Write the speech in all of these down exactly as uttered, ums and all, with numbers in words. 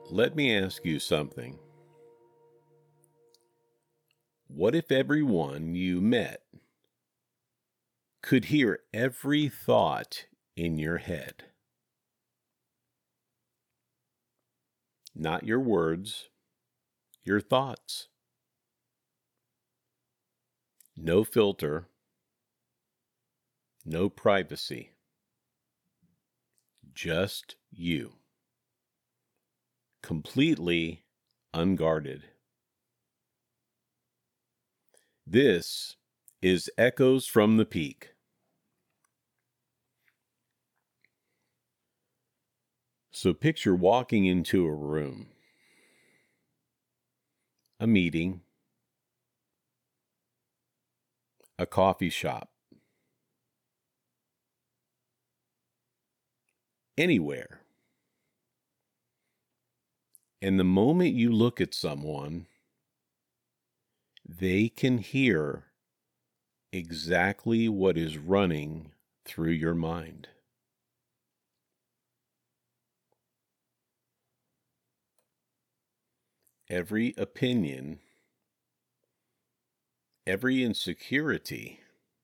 Let me ask you something. What if everyone you met could hear every thought in your head? Not your words, your thoughts. No filter, no privacy. Just you. Completely unguarded. This is Echoes from the Peak. So picture walking into a room, a meeting, a coffee shop, anywhere. And the moment you look at someone, they can hear exactly what is running through your mind. Every opinion, every insecurity,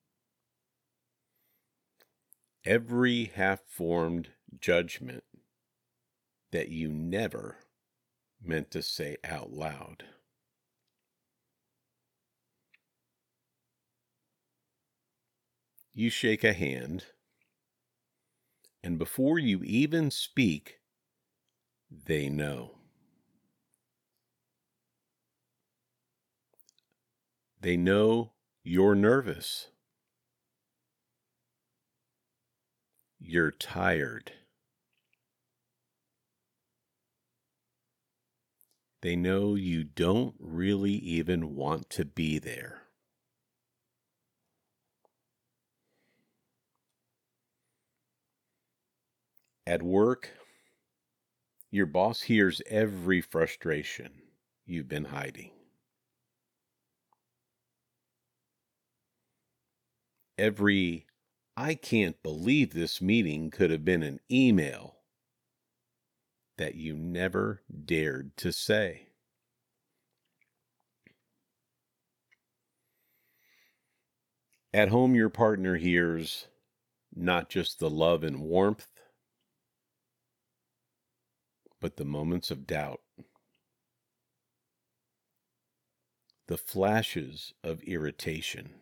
every half-formed judgment that you never meant to say out loud. You shake a hand, and before you even speak, they know. They know you're nervous. You're tired. They know you don't really even want to be there. At work, your boss hears every frustration you've been hiding. Every, I can't believe this meeting could have been an email that you never dared to say. At home, your partner hears not just the love and warmth, but the moments of doubt, the flashes of irritation,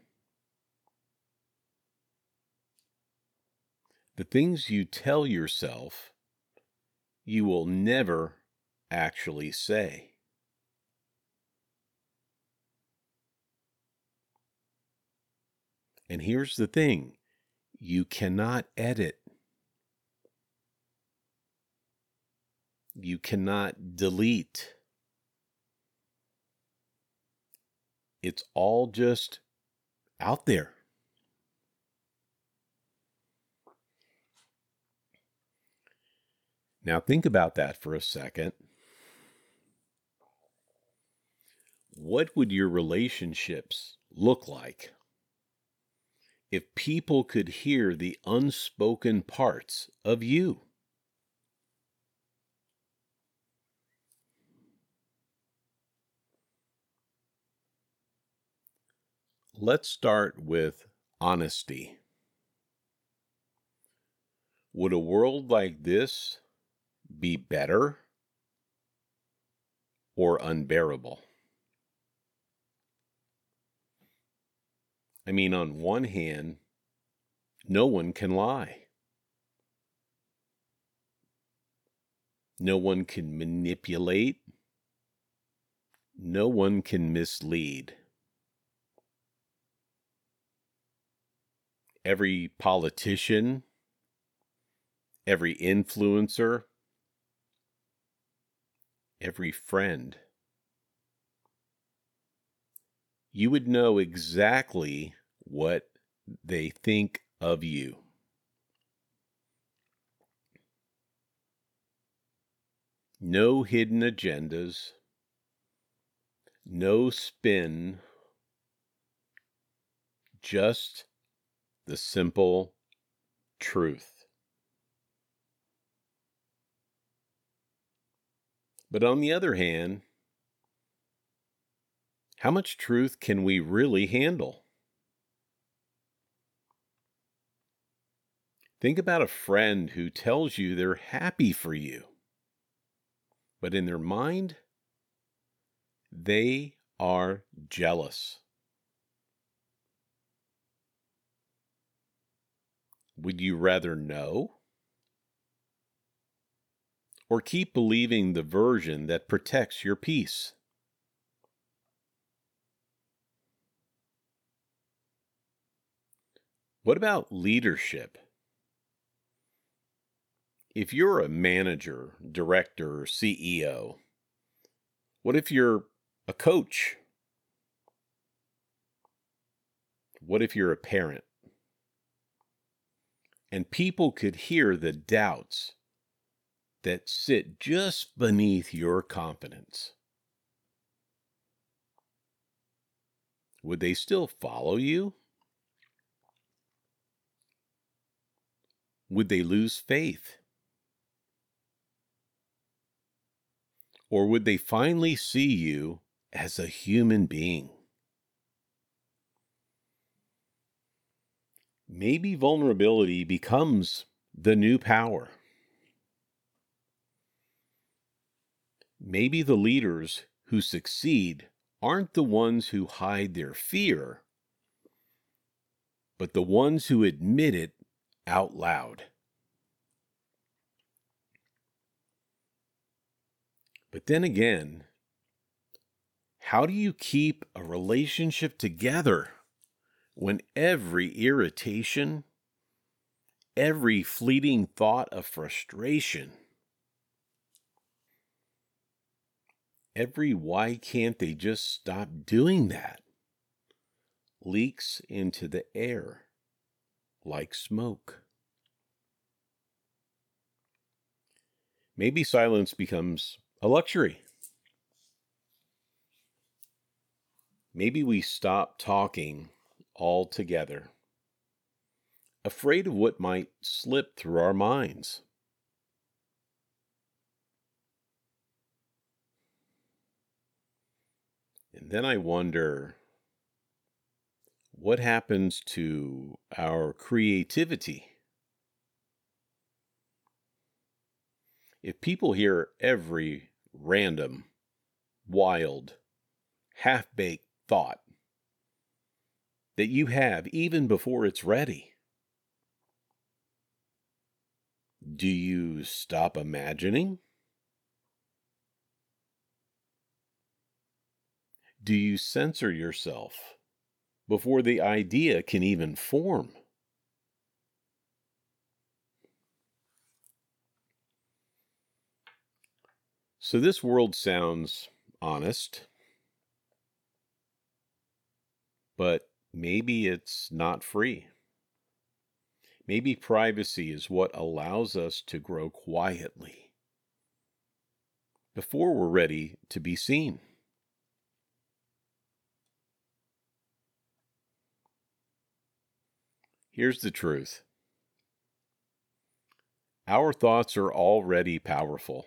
the things you tell yourself you will never actually say. And here's the thing, you cannot edit. You cannot delete. It's all just out there. Now think about that for a second. What would your relationships look like if people could hear the unspoken parts of you? Let's start with honesty. Would a world like this be better or unbearable? I mean, on one hand, no one can lie. No one can manipulate. No one can mislead. Every politician, every influencer, every friend, you would know exactly what they think of you. No hidden agendas, no spin, just the simple truth. But on the other hand, how much truth can we really handle? Think about a friend who tells you they're happy for you, but in their mind, they are jealous. Would you rather know? Or keep believing the version that protects your peace? What about leadership? If you're a manager, director, or C E O, what if you're a coach? What if you're a parent? And people could hear the doubts that sit just beneath your confidence. Would they still follow you? Would they lose faith? Or would they finally see you as a human being? Maybe vulnerability becomes the new power. Maybe the leaders who succeed aren't the ones who hide their fear, but the ones who admit it out loud. But then again, how do you keep a relationship together when every irritation, every fleeting thought of frustration, every why can't they just stop doing that, leaks into the air like smoke? Maybe silence becomes a luxury. Maybe we stop talking altogether, afraid of what might slip through our minds. And then I wonder, what happens to our creativity? If people hear every random, wild, half-baked thought that you have even before it's ready, do you stop imagining? Do you censor yourself before the idea can even form? So this world sounds honest, but maybe it's not free. Maybe privacy is what allows us to grow quietly before we're ready to be seen. Here's the truth. Our thoughts are already powerful.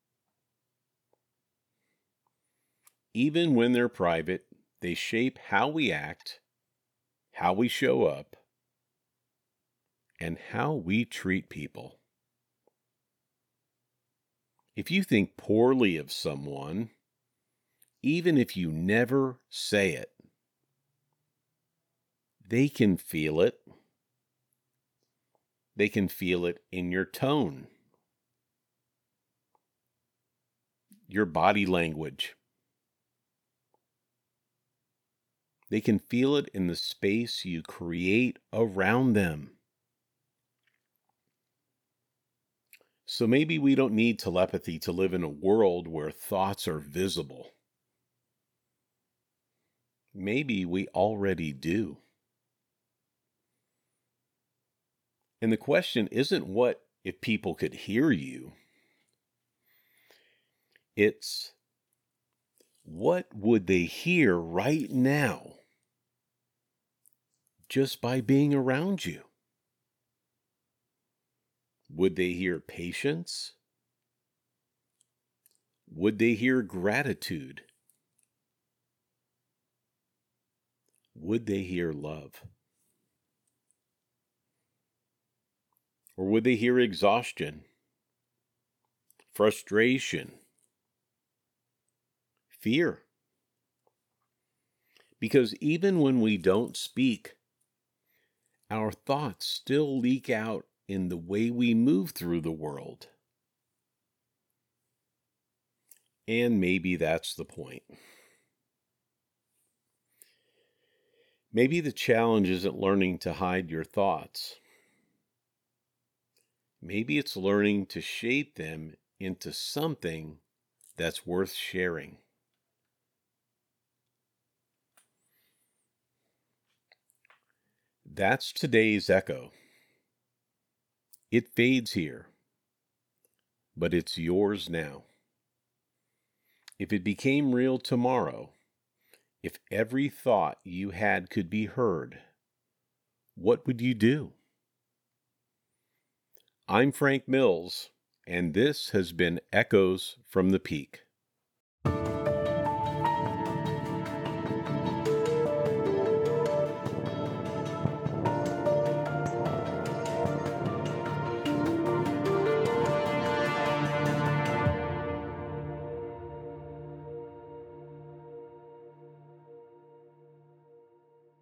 Even when they're private, they shape how we act, how we show up, and how we treat people. If you think poorly of someone, even if you never say it, they can feel it. They can feel it in your tone, your body language. They can feel it in the space you create around them. So maybe we don't need telepathy to live in a world where thoughts are visible. Maybe we already do. And the question isn't what if people could hear you. It's what would they hear right now just by being around you? Would they hear patience? Would they hear gratitude? Would they hear love? Or would they hear exhaustion, frustration, fear? Because even when we don't speak, our thoughts still leak out in the way we move through the world. And maybe that's the point. Maybe the challenge isn't learning to hide your thoughts. Maybe it's learning to shape them into something that's worth sharing. That's today's echo. It fades here, but it's yours now. If it became real tomorrow, if every thought you had could be heard, what would you do? I'm Frank Mills, and this has been Echoes from the Peak.